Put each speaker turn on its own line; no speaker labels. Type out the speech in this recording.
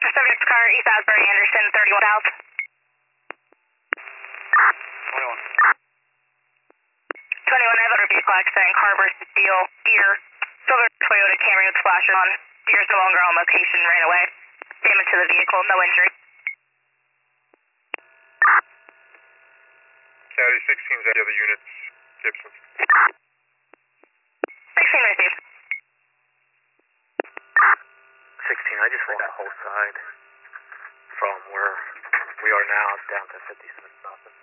Subject car, East Asbury, Anderson, 31 South.
21.
21, I have a vehicle accident, car versus Deal, Deer. Silver Toyota Camry with flashes on. Deer's no longer on location, ran away. Damage to the vehicle, no injury.
County 16's at the other units, Gibson.
16 received.
16, I just want the whole side from where we are now down to 57 South.